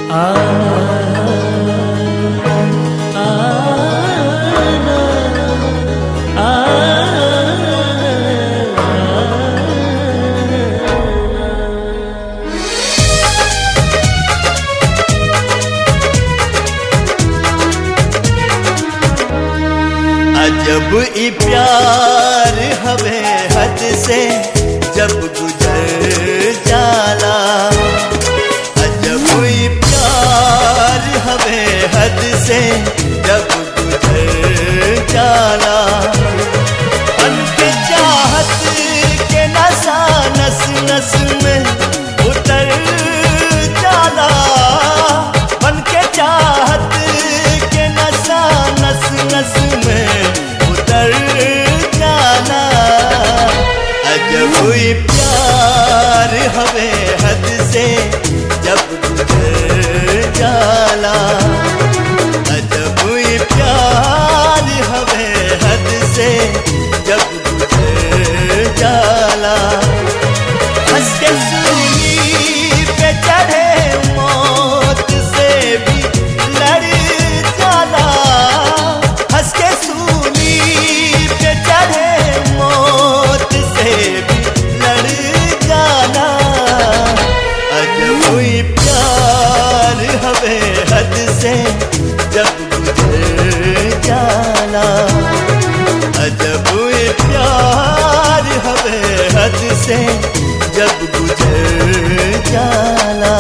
जब ई प्यार हवे हद से जब गुजर जाला, जब ई प्यार हवे हद से जब गुजर जाला, उनके चाहत के नशा नस नस में उतर जाला, उनके चाहत के नशा नस नस में उतर जाला। जब कोई प्यार हवे हद से जब गुजर जाला, जब कोई प्यार हवे हद से जब गुजर जाला, हंस के सूली पे चढ़े मौत से भी लड़ जाला, हंस के सूली पे चढ़े मौत से भी लड़ जाला। जब कोई प्यार हवे हद से जब गुजर जाला, जब कोई प्यार हवे हद से जब गुजर जाला।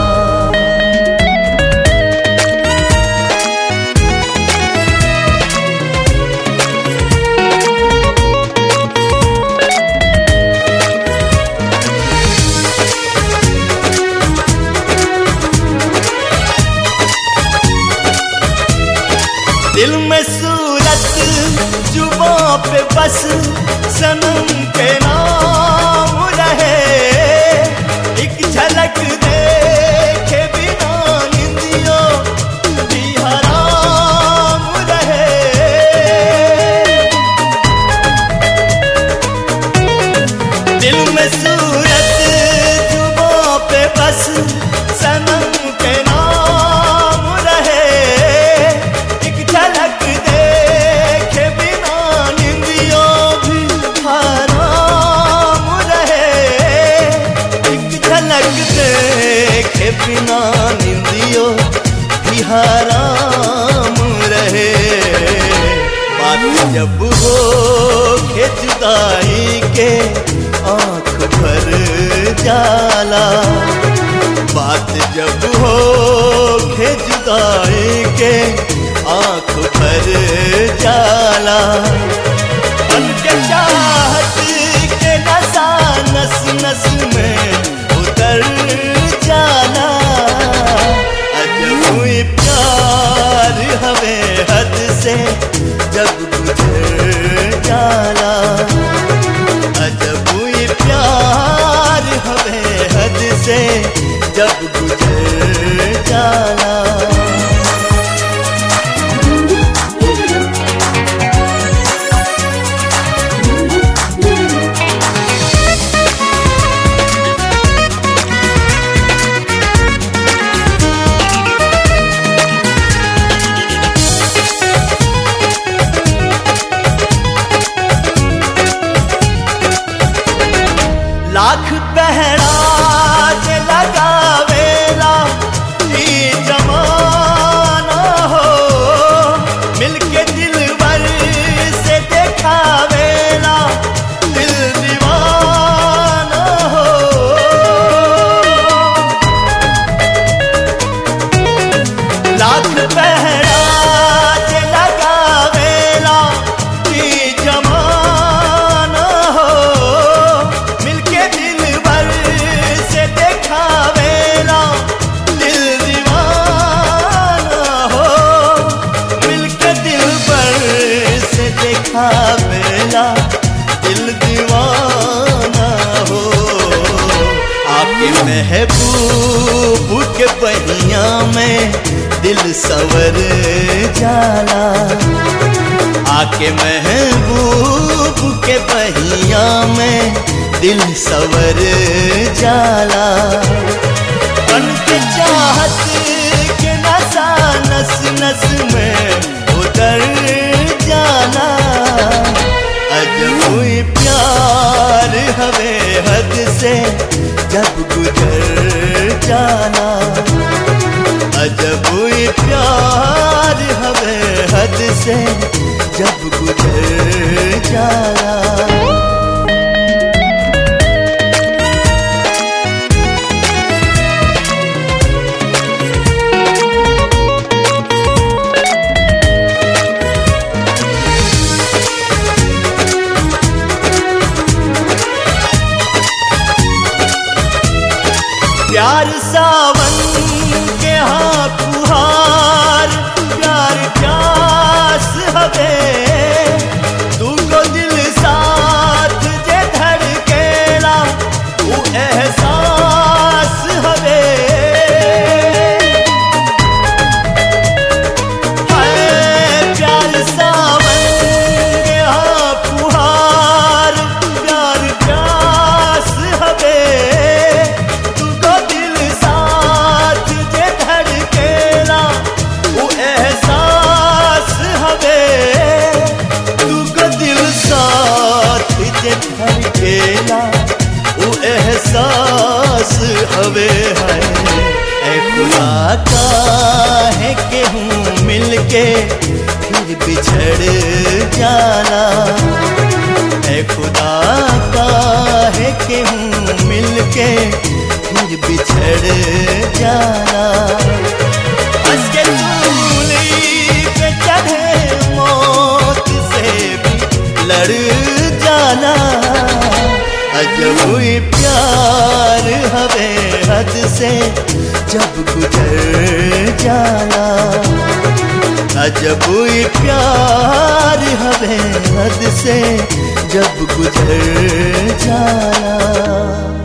दिल में सूरत जुबां पे बस सनम के नाम रहे, एक झलक देखे बिना निंदियों भी हराम रहे। दिल में सूरत जुबां पे बस सनम के नाम रहे, झलक देखे बिना निंदियों भी हराम रहे, एक झलक देखे बिना निंदियों भी हराम रहे। बात जब हो के जुदाई के आँख भर जाला, बात जब हो के जुदाई के आँख भर जाला, उनके चाहत के नशा नस नस में उतर जाला। जब कोई प्यार हवे हद से जब गुजर जाला, जब कोई प्यार हवे हद से जब गुजर जाला। लाख पहराज लगावेला ई जमाना हो, मिलके दिलबर से देखावेला दिल दीवाना हो। लाख पहराज लगावेला ई जमाना हो, बेला दिल दीवाना हो। आपके महबूब के पहिया में दिल सवर जाला, आके महबूब के पहिया में दिल सवर जाला। उनके चाहत हद से जब गुजर जाना। अजब ये प्यार हवे हद से जब गुजर जाना। प्यार सावन के हाँ फुहार, प्यार प्यास हवे तू को दिल साथ जे धड़केला वो एहसास हवे। हाय प्यार सावन के हाँ फुहार, प्यार प्यास हवे धड़केला वो एहसास हवे है। ऐ खुदा काहे के हूँ मिलके फिर बिछड़ जाना। ऐ खुदा काहे के हूँ मिलके फिर बिछड़ जाना। हंस के सूली पे चढ़े मौत से भी लड़ जाना। अजब ये प्यार हवे हद से जब गुजर जाना। अजब ये प्यार हवे हद से जब गुजर जाना।